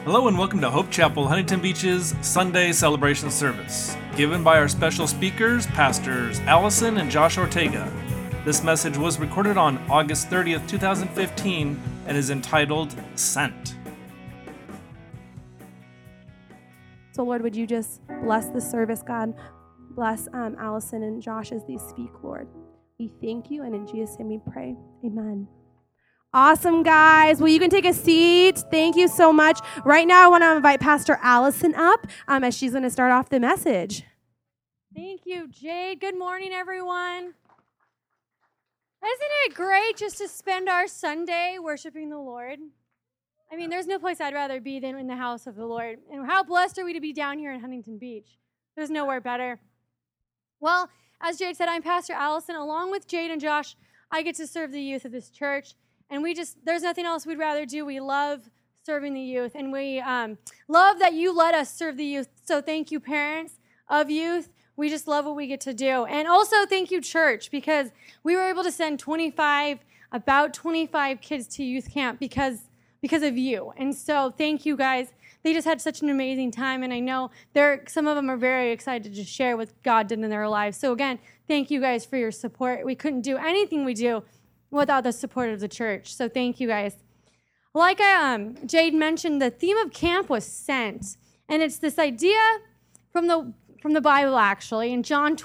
Hello and welcome to Hope Chapel, Huntington Beach's Sunday celebration service, given by our special speakers, Pastors Allison and Josh Ortega. This message was recorded on August 30th, 2015, and is entitled Sent. So Lord, would you just bless the service, God? Bless Allison and Josh as they speak, Lord. We thank you, and in Jesus' name we pray. Amen. Awesome, guys. Well, you can take a seat. Thank you so much. Right now, I want to invite Pastor Allison up as she's going to start off the message. Thank you, Jade. Good morning, everyone. Isn't it great just to spend our Sunday worshiping the Lord? I mean, there's no place I'd rather be than in the house of the Lord. And how blessed are we to be down here in Huntington Beach? There's nowhere better. Well, as Jade said, I'm Pastor Allison. Along with Jade and Josh, I get to serve the youth of this church. And there's nothing else we'd rather do. We love serving the youth, and we love that you let us serve the youth. So thank you, parents of youth. We just love what we get to do. And also thank you, church, because we were able to send about 25 kids to youth camp because of you. And so thank you, guys. They just had such an amazing time, and I know some of them are very excited to share what God did in their lives. So again, thank you guys for your support. We couldn't do anything we do without the support of the church. So thank you, guys. Like Jade mentioned, the theme of camp was sent. And it's this idea from the Bible, actually, in John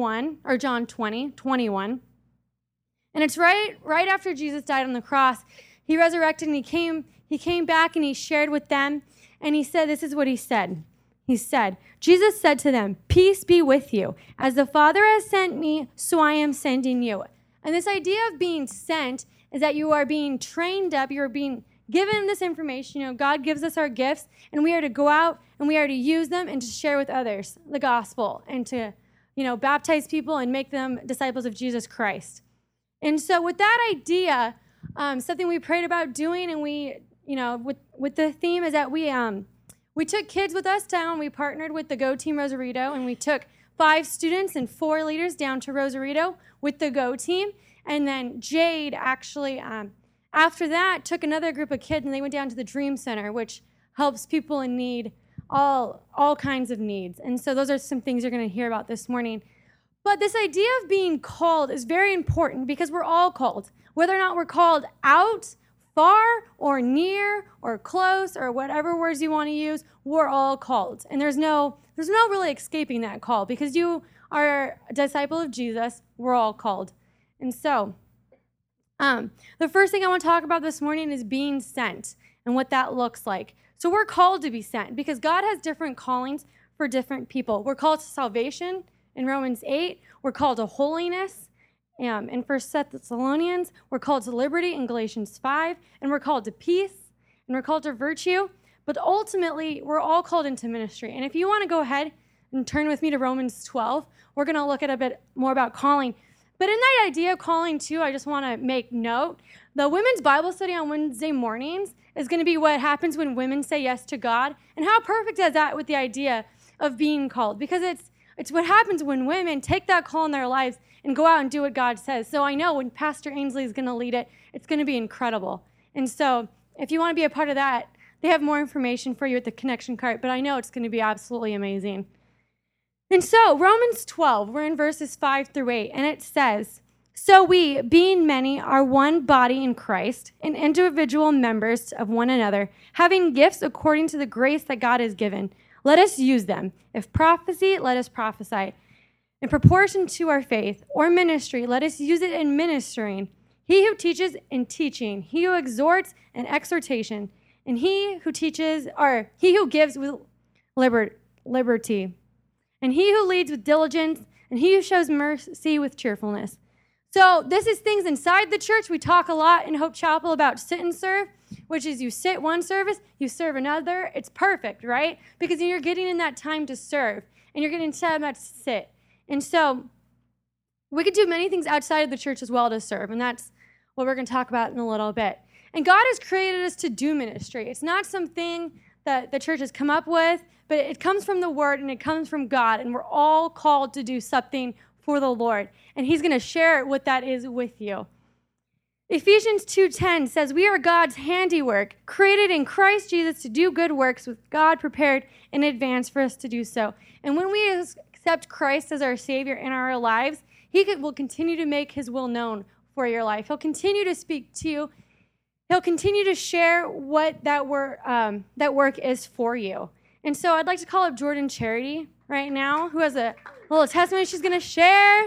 20:21. And it's right after Jesus died on the cross. He resurrected and he came back and he shared with them. And he said, this is what he said. He said, Jesus said to them, "Peace be with you. As the Father has sent me, so I am sending you." And this idea of being sent is that you are being trained up, you're being given this information. God gives us our gifts, and we are to go out and we are to use them and to share with others the gospel and to, baptize people and make them disciples of Jesus Christ. And so with that idea, something we prayed about doing, and we, with the theme is that we took kids with us down. We partnered with the Go Team Rosarito, and we took 5 students and 4 leaders down to Rosarito with the Go Team. And then Jade actually, after that, took another group of kids, and they went down to the Dream Center, which helps people in need, all kinds of needs. And so those are some things you're going to hear about this morning. But this idea of being called is very important because we're all called. Whether or not we're called out, far, or near, or close, or whatever words you want to use, we're all called. And there's no really escaping that call because you are a disciple of Jesus. We're all called. And so the first thing I want to talk about this morning is being sent and what that looks like. So we're called to be sent because God has different callings for different people. We're called to salvation in Romans 8. We're called to holiness in 1 Thessalonians. We're called to liberty in Galatians 5. And we're called to peace. And we're called to virtue. But ultimately, we're all called into ministry. And if you want to go ahead and turn with me to Romans 12, we're going to look at a bit more about calling. But in that idea of calling, too, I just want to make note, the women's Bible study on Wednesday mornings is going to be what happens when women say yes to God. And how perfect is that with the idea of being called? Because it's what happens when women take that call in their lives and go out and do what God says. So I know when Pastor Ainsley is going to lead it, it's going to be incredible. And so if you want to be a part of that, they have more information for you at the connection card, but I know it's going to be absolutely amazing. And so Romans 12, we're in verses 5 through 8, and it says, "So we, being many, are one body in Christ, and individual members of one another, having gifts according to the grace that God has given. Let us use them. If prophecy, let us prophesy. In proportion to our faith, or ministry, let us use it in ministering. He who teaches in teaching, he who exhorts in exhortation, and he who gives with liberty, and he who leads with diligence, and he who shows mercy with cheerfulness." So this is things inside the church. We talk a lot in Hope Chapel about sit and serve, which is you sit one service, you serve another. It's perfect, right? Because you're getting in that time to serve, and you're getting time to sit. And so we could do many things outside of the church as well to serve, and that's what we're going to talk about in a little bit. And God has created us to do ministry. It's not something that the church has come up with, but it comes from the Word and it comes from God, and we're all called to do something for the Lord. And He's going to share what that is with you. Ephesians 2:10 says, we are God's handiwork, created in Christ Jesus to do good works with God prepared in advance for us to do so. And when we accept Christ as our Savior in our lives, He will continue to make His will known for your life. He'll continue to speak to you. He'll continue to share what that work is for you. And so I'd like to call up Jordan Charity right now, who has a little testimony she's going to share.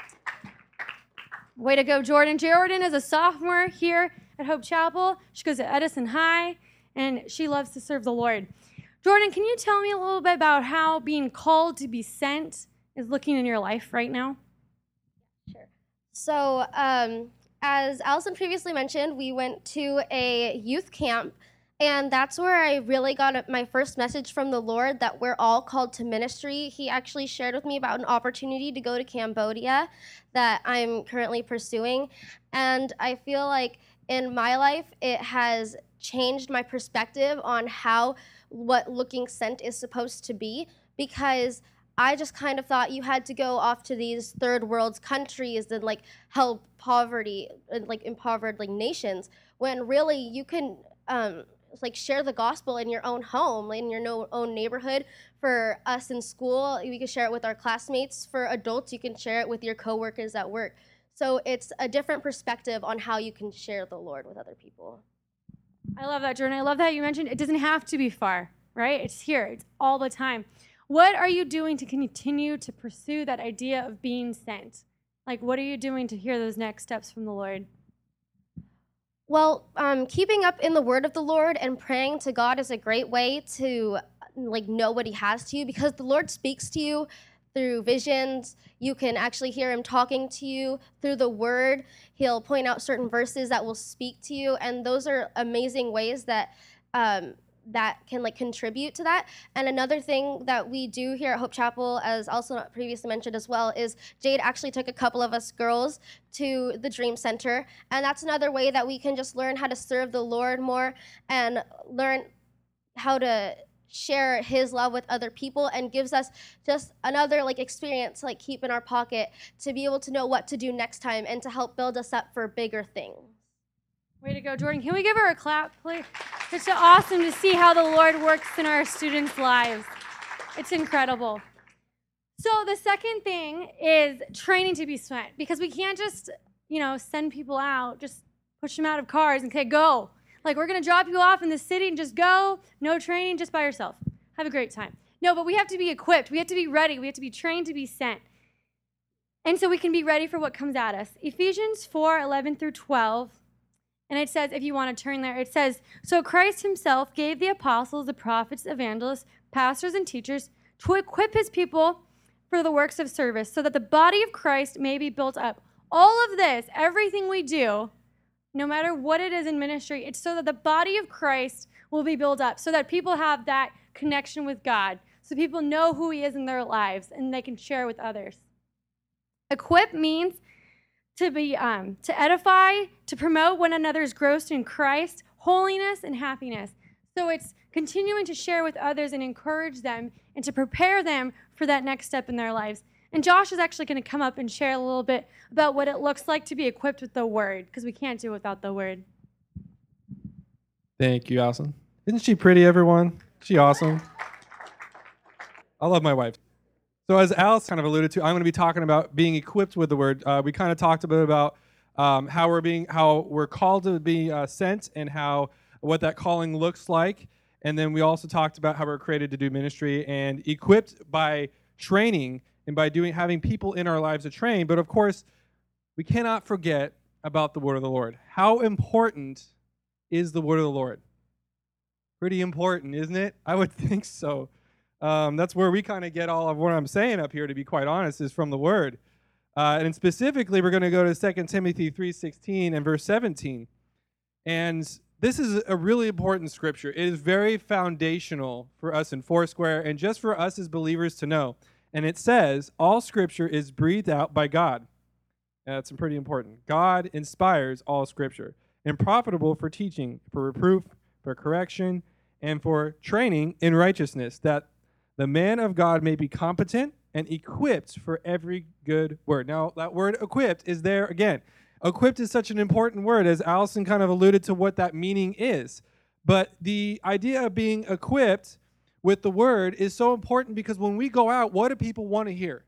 Way to go, Jordan. Jordan is a sophomore here at Hope Chapel. She goes to Edison High, and she loves to serve the Lord. Jordan, can you tell me a little bit about how being called to be sent is looking in your life right now? Sure. So, as Allison previously mentioned, we went to a youth camp, and that's where I really got my first message from the Lord that we're all called to ministry. He actually shared with me about an opportunity to go to Cambodia that I'm currently pursuing, and I feel like in my life it has changed my perspective on what looking sent is supposed to be, because I just kind of thought you had to go off to these third world countries and like help poverty and like impoverished like nations, when really you can like share the gospel in your own home, in your own neighborhood. For us in school, we can share it with our classmates. For adults, you can share it with your coworkers at work. So it's a different perspective on how you can share the Lord with other people. I love that, Jordan. I love that you mentioned it doesn't have to be far, right? It's here. It's all the time. What are you doing to continue to pursue that idea of being sent? Like, what are you doing to hear those next steps from the Lord? Well, keeping up in the word of the Lord and praying to God is a great way to like know what He has to you, because the Lord speaks to you through visions. You can actually hear Him talking to you through the word. He'll point out certain verses that will speak to you, and those are amazing ways that that can like contribute to that. And another thing that we do here at Hope Chapel, as also previously mentioned as well, is Jade actually took a couple of us girls to the Dream Center, and that's another way that we can just learn how to serve the Lord more and learn how to share His love with other people, and gives us just another like experience to like keep in our pocket to be able to know what to do next time and to help build us up for bigger things. Way to go, Jordan. Can we give her a clap, please? It's so awesome to see how the Lord works in our students' lives. It's incredible. So the second thing is training to be sent, because we can't just, send people out, just push them out of cars and say, go. Like, we're going to drop you off in the city and just go, no training, just by yourself. Have a great time. No, but we have to be equipped. We have to be ready. We have to be trained to be sent. And so we can be ready for what comes at us. Ephesians 4:11-12. And it says, if you want to turn there, it says, so Christ Himself gave the apostles, the prophets, evangelists, pastors, and teachers to equip His people for the works of service, so that the body of Christ may be built up. All of this, everything we do, no matter what it is in ministry, it's so that the body of Christ will be built up, so that people have that connection with God, so people know who He is in their lives, and they can share with others. Equip means to be to edify, to promote one another's growth in Christ, holiness, and happiness. So it's continuing to share with others and encourage them and to prepare them for that next step in their lives. And Josh is actually going to come up and share a little bit about what it looks like to be equipped with the Word, because we can't do it without the Word. Thank you, Allison. Isn't she pretty, everyone? She awesome. I love my wife. So as Alice kind of alluded to, I'm going to be talking about being equipped with the Word. We kind of talked a bit about how we're called to be sent, and what that calling looks like. And then we also talked about how we're created to do ministry and equipped by training and by having people in our lives to train. But of course, we cannot forget about the Word of the Lord. How important is the Word of the Lord? Pretty important, isn't it? I would think so. That's where we kind of get all of what I'm saying up here, to be quite honest, is from the Word. And specifically, we're going to go to 2 Timothy 3:16 and verse 17. And this is a really important scripture. It is very foundational for us in Foursquare and just for us as believers to know. And it says, all scripture is breathed out by God. That's pretty important. God inspires all scripture, and profitable for teaching, for reproof, for correction, and for training in righteousness, that the man of God may be competent and equipped for every good word. Now, that word equipped is there again. Equipped is such an important word, as Allison kind of alluded to what that meaning is. But the idea of being equipped with the word is so important because when we go out, what do people want to hear?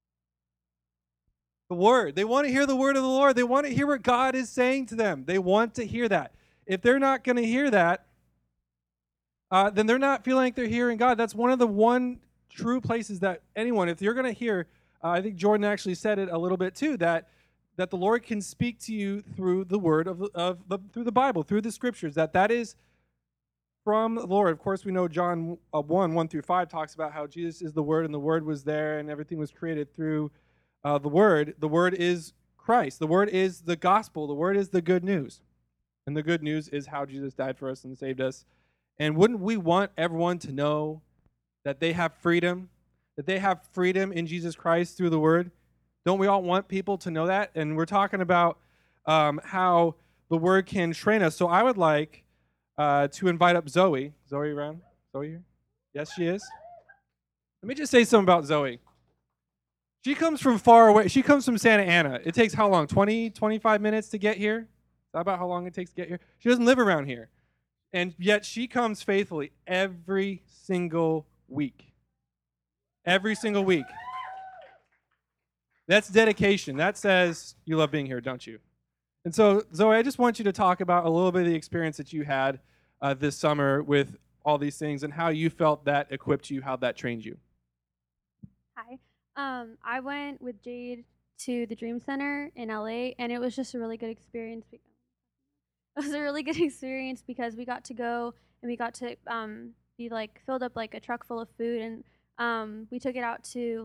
The word. They want to hear the word of the Lord. They want to hear what God is saying to them. They want to hear that. If they're not going to hear that, then they're not feeling like they're hearing God. That's one of the one true places that anyone, if you're going to hear, I think Jordan actually said it a little bit too, that the Lord can speak to you through the word through the Bible, through the scriptures, that is from the Lord. Of course, we know John 1:1-5 talks about how Jesus is the Word, and the Word was there, and everything was created through the Word. The Word is Christ. The Word is the gospel. The Word is the good news. And the good news is how Jesus died for us and saved us. And wouldn't we want everyone to know that they have freedom, in Jesus Christ through the Word? Don't we all want people to know that? And we're talking about how the Word can train us. So I would like to invite up Zoe. Zoe around? Zoe here? Yes, she is. Let me just say something about Zoe. She comes from far away. She comes from Santa Ana. It takes how long? 20, 25 minutes to get here? Is that about how long it takes to get here? She doesn't live around here. And yet she comes faithfully every single week. Every single week. That's dedication. That says you love being here, don't you? And so, Zoe, I just want you to talk about a little bit of the experience that you had this summer with all these things and how you felt that equipped you, how that trained you. Hi. I went with Jade to the Dream Center in LA, and it was just a really good experience. It was a really good experience because we got to go and we got to be like filled up like a truck full of food, and we took it out to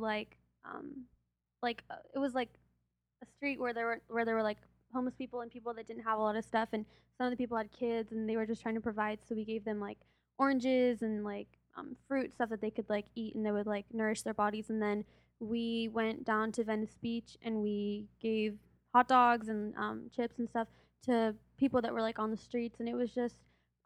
it was like a street where there were like homeless people and people that didn't have a lot of stuff, and some of the people had kids and they were just trying to provide, so we gave them like oranges and like fruit, stuff that they could like eat and they would like nourish their bodies. And then we went down to Venice Beach and we gave hot dogs and chips and stuff to people that were like on the streets, and it was just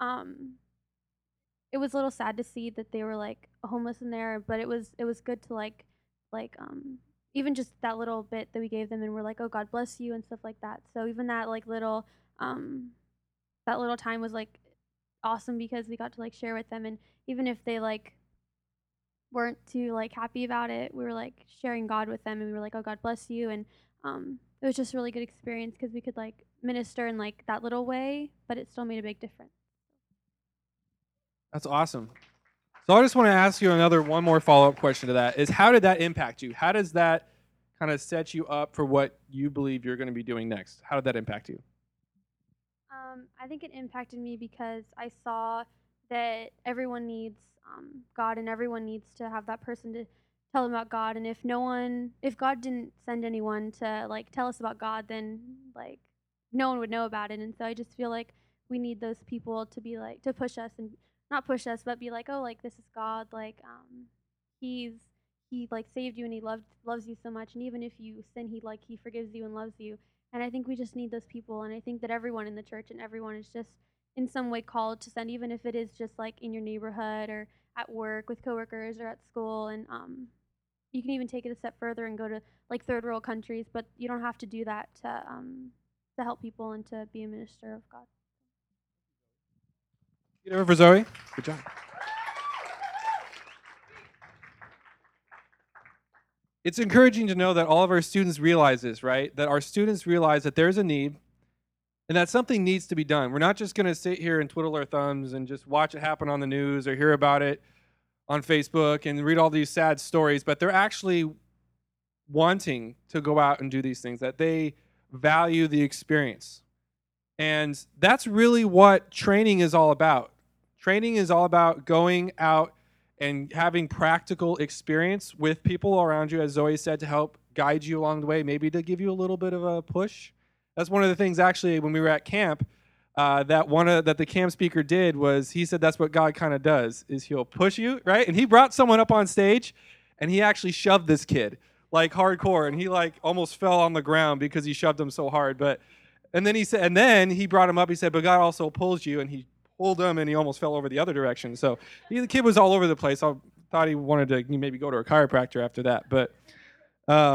it was a little sad to see that they were like homeless in there, but it was good to like even just that little bit that we gave them, and we're like, oh, God bless you and stuff like that. So even that like little that little time was like awesome because we got to like share with them, and even if they like weren't too like happy about it, we were like sharing God with them, and we were like, oh, God bless you. And it was just a really good experience because we could like minister in like that little way, but it still made a big difference. That's awesome. So I just want to ask you one more follow-up question to that is, how did that impact you? How does that kind of set you up for what you believe you're going to be doing next? How did that impact you? I think it impacted me because I saw that everyone needs God, and everyone needs to have that person to tell them about God. And if God didn't send anyone to like tell us about God, then like no one would know about it. And so I just feel like we need those people to be like, to push us, and not push us, but be like, oh, like this is God, like he like saved you and he loves you so much, and even if you sin, he forgives you and loves you. And I think we just need those people, and I think that everyone in the church and everyone is just in some way called to send, even if it is just like in your neighborhood or at work with coworkers or at school. And you can even take it a step further and go to like third world countries, but you don't have to do that to help people and to be a minister of God. Get over for Zoe. Good job. It's encouraging to know that all of our students realize this, right? That our students realize that there's a need and that something needs to be done. We're not just going to sit here and twiddle our thumbs and just watch it happen on the news or hear about it on Facebook and read all these sad stories, but they're actually wanting to go out and do these things, that they value the experience. And that's really what training is all about. Training is all about going out and having practical experience with people around you, as Zoe said, to help guide you along the way, maybe to give you a little bit of a push. That's one of the things, actually, when we were at camp, that the camp speaker did was he said that's what God kind of does, is he'll push you, right? And he brought someone up on stage, and he actually shoved this kid, like hardcore, and he like almost fell on the ground because he shoved him so hard. And then he brought him up. He said, but God also pulls you, and he pulled him, and he almost fell over the other direction. So the kid was all over the place. I thought he wanted to maybe go to a chiropractor after that. But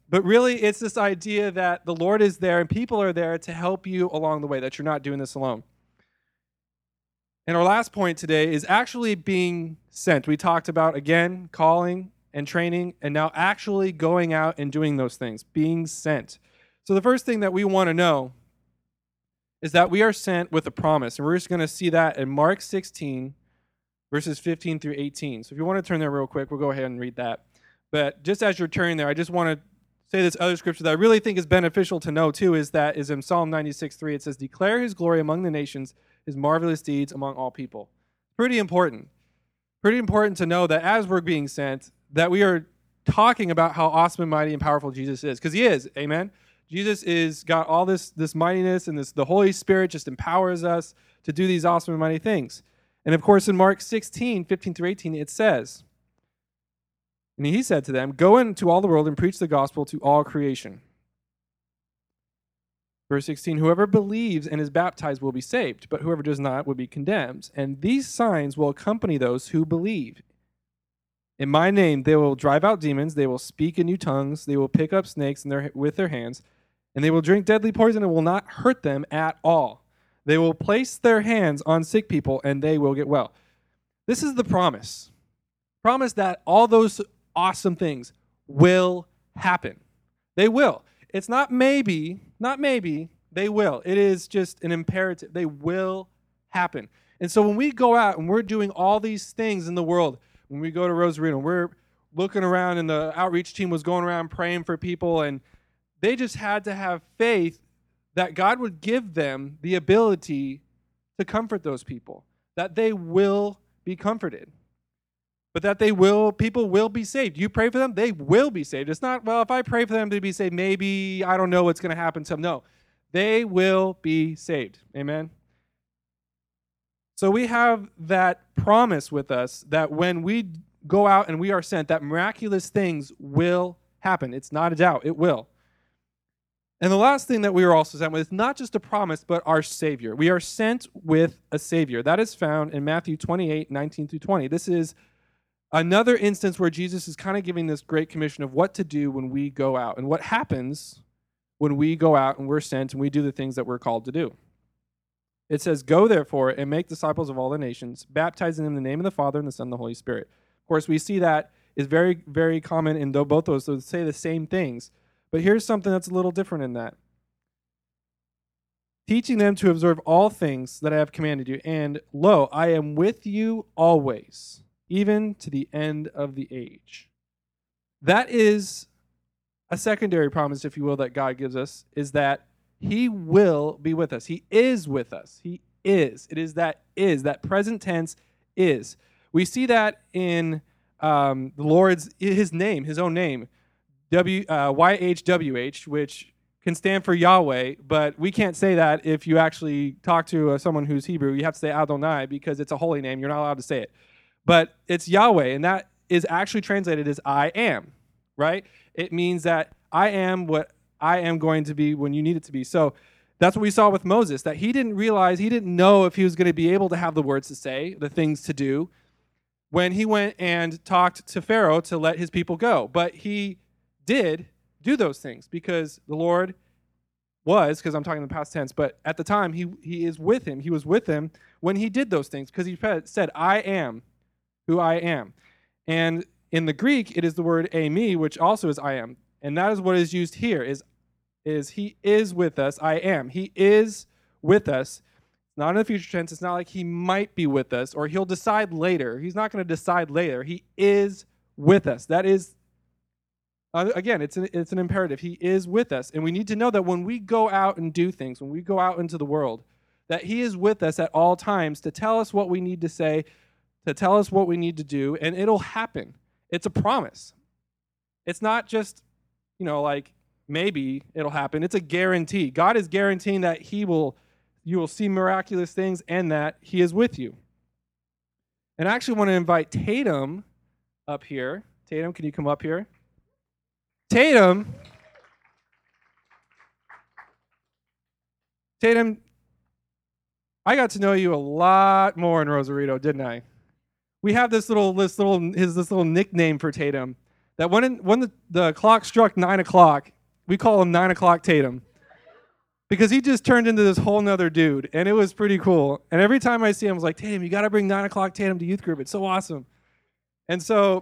But really, it's this idea that the Lord is there and people are there to help you along the way, that you're not doing this alone. And our last point today is actually being sent. We talked about, again, calling and training, and now actually going out and doing those things, being sent. So the first thing that we want to know is that we are sent with a promise. And we're just going to see that in Mark 16, verses 15 through 18. So if you want to turn there real quick, we'll go ahead and read that. But just as you're turning there, I just want to say this other scripture that I really think is beneficial to know too, is in Psalm 96:3. It says, "Declare his glory among the nations, his marvelous deeds among all people." Pretty important. Pretty important to know that as we're being sent, that we are talking about how awesome and mighty and powerful Jesus is. Because he is, amen? Jesus is got all this mightiness, and the Holy Spirit just empowers us to do these awesome and mighty things. And of course, in Mark 16, 15 through 18, it says, and he said to them, "Go into all the world and preach the gospel to all creation." Verse 16, "Whoever believes and is baptized will be saved, but whoever does not will be condemned. And these signs will accompany those who believe. In my name they will drive out demons, they will speak in new tongues, they will pick up snakes with their hands, and they will drink deadly poison and will not hurt them at all. They will place their hands on sick people and they will get well." This is the promise. Promise that all those awesome things will happen. They will. It's not maybe, they will. It is just an imperative. They will happen. And so when we go out and we're doing all these things in the world, when we go to Rosarito, we're looking around, and the outreach team was going around praying for people, and they just had to have faith that God would give them the ability to comfort those people, that they will be comforted, but that people will be saved. You pray for them, they will be saved. It's not, well, if I pray for them to be saved, maybe I don't know what's going to happen to them. No, they will be saved. Amen. So we have that promise with us that when we go out and we are sent, that miraculous things will happen. It's not a doubt. It will. And the last thing that we are also sent with is not just a promise, but our Savior. We are sent with a Savior. That is found in Matthew 28, 19 through 20. This is another instance where Jesus is kind of giving this great commission of what to do when we go out and what happens when we go out and we're sent and we do the things that we're called to do. It says, "Go therefore and make disciples of all the nations, baptizing them in the name of the Father and the Son and the Holy Spirit." Of course, we see that is very, very common in both those, so they say the same things. But here's something that's a little different in that. "Teaching them to observe all things that I have commanded you, and lo, I am with you always, even to the end of the age." That is a secondary promise, if you will, that God gives us, is that he will be with us. He is with us. He is. It is that present tense is. We see that in the Lord's, his name, his own name, YHWH, which can stand for Yahweh, but we can't say that if you actually talk to someone who's Hebrew. You have to say Adonai because it's a holy name. You're not allowed to say it. But it's Yahweh, and that is actually translated as I am, right? It means that I am what I am going to be when you need it to be. So that's what we saw with Moses, that he didn't know if he was going to be able to have the words to say, the things to do, when he went and talked to Pharaoh to let his people go. But he did do those things because the Lord because I'm talking in the past tense, but at the time he is with him. He was with him when he did those things because he said, I am who I am. And in the Greek, it is the word eimi, which also is I am. And that is what is used here, is he is with us, I am. He is with us. Not in the future tense. It's not like he might be with us or he'll decide later. He's not going to decide later. He is with us. That is, again, it's an imperative. He is with us. And we need to know that when we go out and do things, when we go out into the world, that he is with us at all times to tell us what we need to say, to tell us what we need to do, and it'll happen. It's a promise. It's not just, like maybe it'll happen. It's a guarantee. God is guaranteeing that you will see miraculous things and that he is with you. And I actually want to invite Tatum up here. Tatum, can you come up here? Tatum, I got to know you a lot more in Rosarito, didn't I? We have this little nickname for Tatum that when the clock struck 9 o'clock, we call him 9 o'clock Tatum, because he just turned into this whole nother dude, and it was pretty cool. And every time I see him, I was like, Tatum, you got to bring 9 o'clock Tatum to youth group. It's so awesome. And so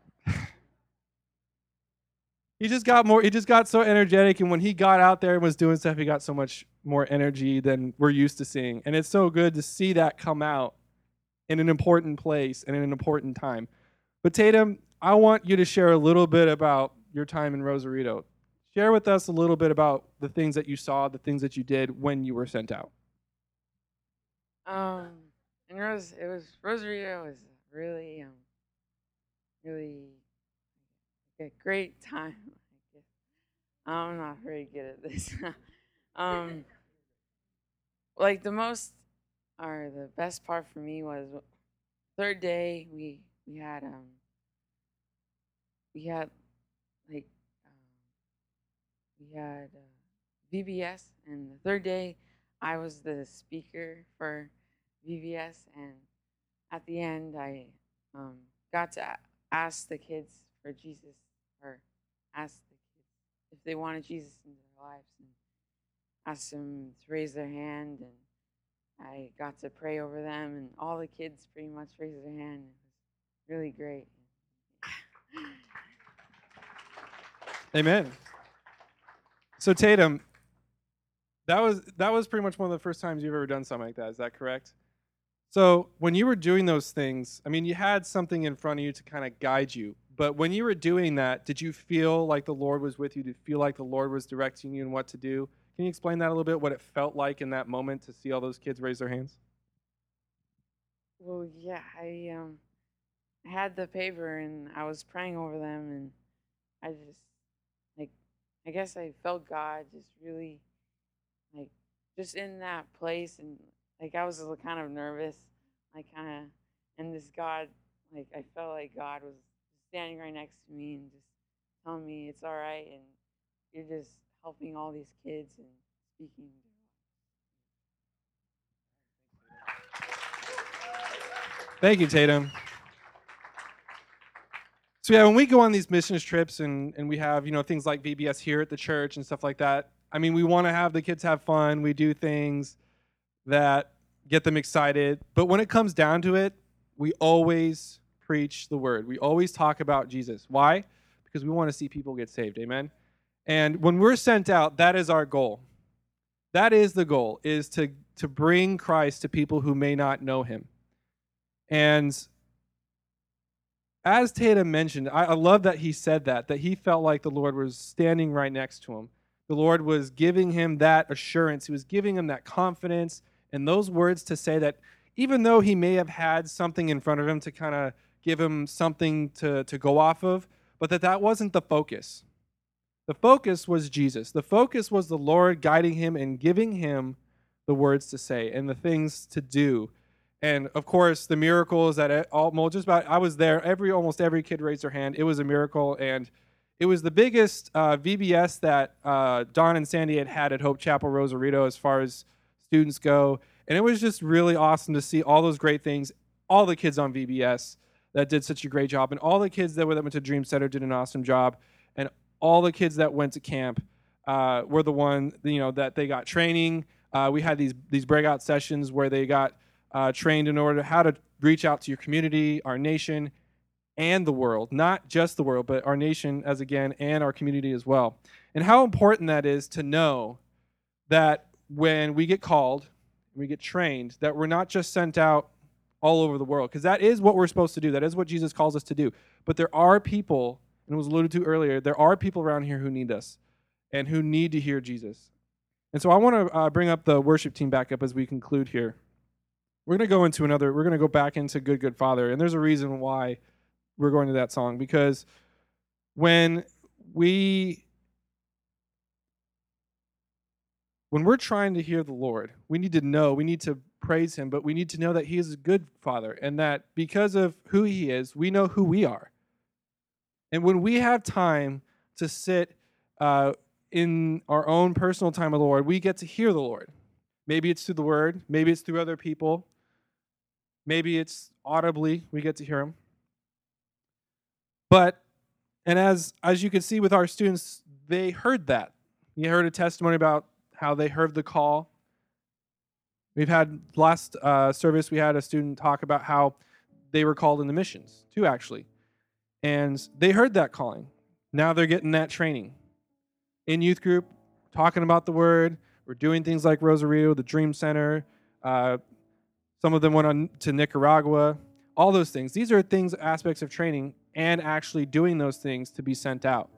he just got so energetic, and when he got out there and was doing stuff, he got so much more energy than we're used to seeing. And it's so good to see that come out in an important place and in an important time. But Tatum, I want you to share a little bit about your time in Rosarito. Share with us a little bit about the things that you saw, the things that you did when you were sent out. Rosarito was really a great time. I'm not very good at this. Like the best part for me was third day we had VBS, and the third day I was the speaker for VBS, and at the end I got to ask the kids for Jesus, or ask the kids if they wanted Jesus in their lives, and asked them to raise their hand, and I got to pray over them, and all the kids pretty much raised their hand. It was really great. Amen. So Tatum, that was pretty much one of the first times you've ever done something like that. Is that correct? So when you were doing those things, I mean, you had something in front of you to kind of guide you. But when you were doing that, did you feel like the Lord was with you? Did you feel like the Lord was directing you in what to do? Can you explain that a little bit, what it felt like in that moment to see all those kids raise their hands? Well, yeah, I had the paper and I was praying over them, and I just I guess I felt God just really just in that place, and I was kind of nervous, and this God, I felt like God was standing right next to me and just telling me it's all right, and you're just helping all these kids and speaking. Thank you, Tatum. So yeah, when we go on these missions trips and we have, things like VBS here at the church and stuff like that, I mean, we want to have the kids have fun. We do things that get them excited. But when it comes down to it, we always preach the word. We always talk about Jesus. Why? Because we want to see people get saved. Amen? And when we're sent out, that is our goal. That is the goal, is to bring Christ to people who may not know him. And as Tatum mentioned, I love that he said that he felt like the Lord was standing right next to him. The Lord was giving him that assurance. He was giving him that confidence and those words to say that even though he may have had something in front of him to kind of give him something to go off of, but that wasn't the focus. The focus was Jesus. The focus was the Lord guiding him and giving him the words to say and the things to do. And of course, the miracles that I was there. Almost every kid raised their hand. It was a miracle, and it was the biggest VBS that Don and Sandy had at Hope Chapel Rosarito as far as students go. And it was just really awesome to see all those great things. All the kids on VBS that did such a great job, and all the kids that went to Dream Center did an awesome job, and all the kids that went to camp were the one that they got training. We had these breakout sessions where they got trained in order to how to reach out to your community, our nation, and the world. Not just the world, but our nation and our community as well. And how important that is to know that when we get called, we get trained, that we're not just sent out all over the world, because that is what we're supposed to do. That is what Jesus calls us to do. But there are people, and it was alluded to earlier, there are people around here who need us and who need to hear Jesus. And so I want to bring up the worship team back up as we conclude here. We're going to go back into Good, Good Father. And there's a reason why we're going to that song, because when we're trying to hear the Lord, we need to praise him, but we need to know that he is a good Father, and that because of who he is, we know who we are. And when we have time to sit in our own personal time with the Lord, we get to hear the Lord. Maybe it's through the word, maybe it's through other people, maybe it's audibly we get to hear him. But And as you can see with our students, they heard that. You heard a testimony about how they heard the call. We've had last service, we had a student talk about how they were called in the missions, too, actually. And they heard that calling. Now they're getting that training. In youth group, talking about the word. We're doing things like Rosarito, the Dream Center. Some of them went on to Nicaragua. All those things. These are things, aspects of training, and actually doing those things to be sent out.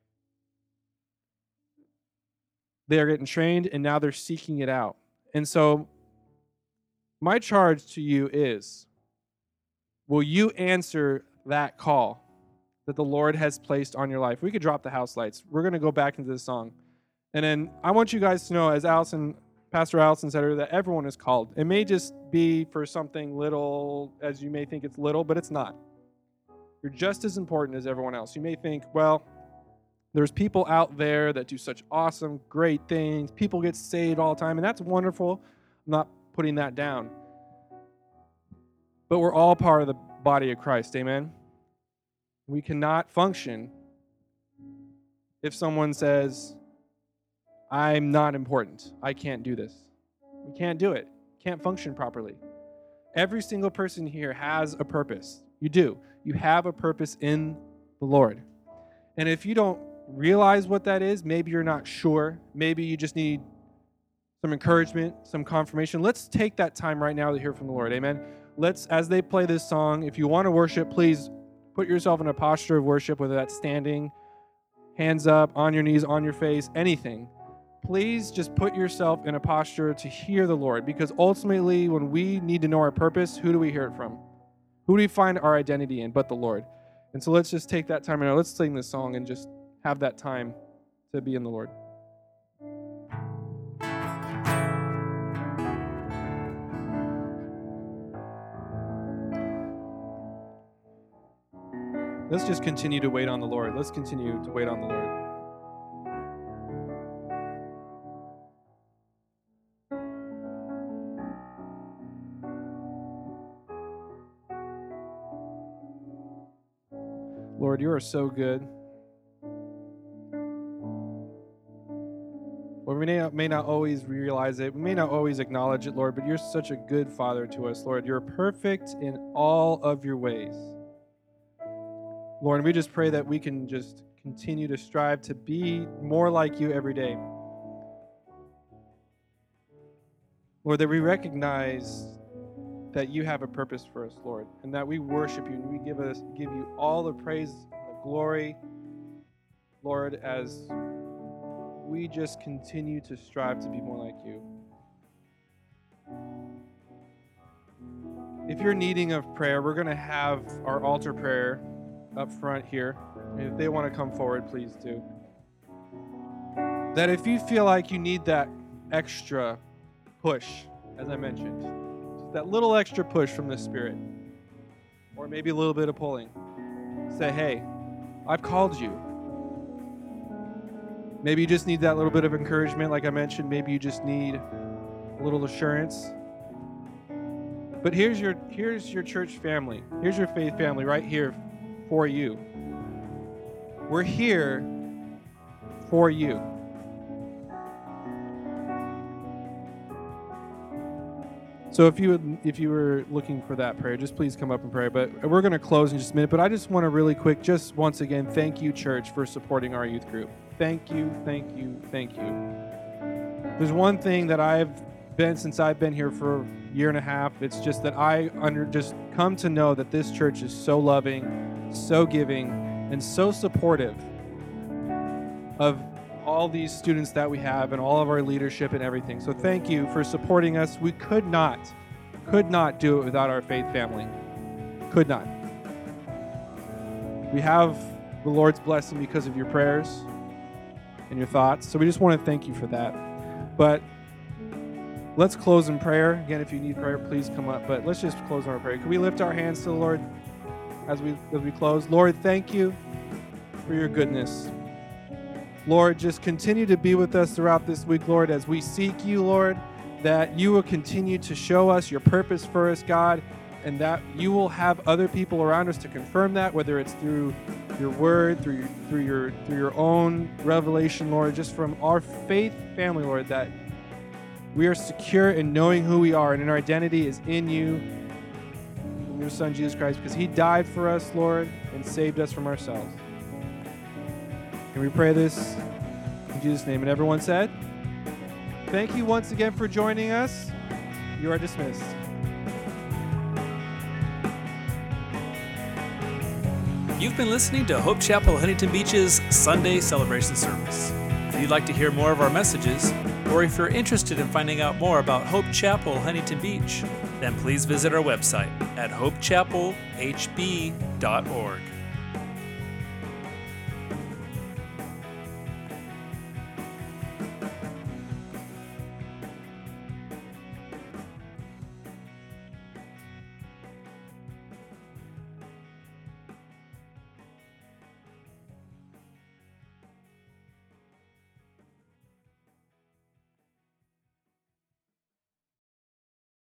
They are getting trained, and now they're seeking it out. And so my charge to you is, will you answer that call that the Lord has placed on your life? We could drop the house lights. We're going to go back into the song. And then I want you guys to know, as Pastor Allison said earlier, that everyone is called. It may just be for something little, as you may think it's little, but it's not. You're just as important as everyone else. You may think, well, there's people out there that do such awesome, great things. People get saved all the time, and that's wonderful. I'm not putting that down. But we're all part of the body of Christ, amen? We cannot function if someone says, I'm not important. I can't do this. We can't do it. Can't function properly. Every single person here has a purpose. You do. You have a purpose in the Lord. And if you don't realize what that is, maybe you're not sure. Maybe you just need some encouragement, some confirmation. Let's take that time right now to hear from the Lord. Amen. Let's, as they play this song, if you want to worship, please put yourself in a posture of worship, whether that's standing, hands up, on your knees, on your face, anything. Please just put yourself in a posture to hear the Lord, because ultimately when we need to know our purpose, who do we hear it from? Who do we find our identity in but the Lord? And so let's just take that time right now. Let's sing this song and just have that time to be in the Lord. Let's just continue to wait on the Lord. Let's continue to wait on the Lord. Lord, you are so good. Lord, we may not always realize it. We may not always acknowledge it, Lord, but you're such a good Father to us, Lord. You're perfect in all of your ways. Lord, and we just pray that we can just continue to strive to be more like you every day. Lord, that we recognize that you have a purpose for us, Lord, and that we worship you and we give you all the praise and the glory, Lord, as we just continue to strive to be more like you. If you're needing of prayer, we're going to have our altar prayer up front here. And if they want to come forward, please do. That if you feel like you need that extra push, as I mentioned, just that little extra push from the Spirit, or maybe a little bit of pulling, say, hey, I've called you. Maybe you just need that little bit of encouragement, like I mentioned. Maybe you just need a little assurance. But here's your church family. Here's your faith family right here for you. We're here for you. So if you were looking for that prayer, just please come up and pray. But we're going to close in just a minute. But I just want to really quick, just once again, thank you, church, for supporting our youth group. Thank you, thank you, thank you. There's one thing that I've been since I've been here for a year and a half. It's just that I just come to know that this church is so loving, so giving, and so supportive of all these students that we have and all of our leadership and everything. So thank you for supporting us. We could not do it without our faith family. Could not. We have the Lord's blessing because of your prayers and your thoughts. So we just want to thank you for that. But let's close in prayer. Again, if you need prayer, please come up. But let's just close in our prayer. Can we lift our hands to the Lord as we close? Lord, thank you for your goodness. Lord, just continue to be with us throughout this week, Lord, as we seek you, Lord, that you will continue to show us your purpose for us, God, and that you will have other people around us to confirm that, whether it's through your word, through your own revelation, Lord, just from our faith family, Lord, that we are secure in knowing who we are, and our identity is in you, in your Son, Jesus Christ, because he died for us, Lord, and saved us from ourselves. And we pray this in Jesus' name. And everyone said, thank you once again for joining us. You are dismissed. You've been listening to Hope Chapel Huntington Beach's Sunday celebration service. If you'd like to hear more of our messages, or if you're interested in finding out more about Hope Chapel Huntington Beach, then please visit our website at hopechapelhb.org.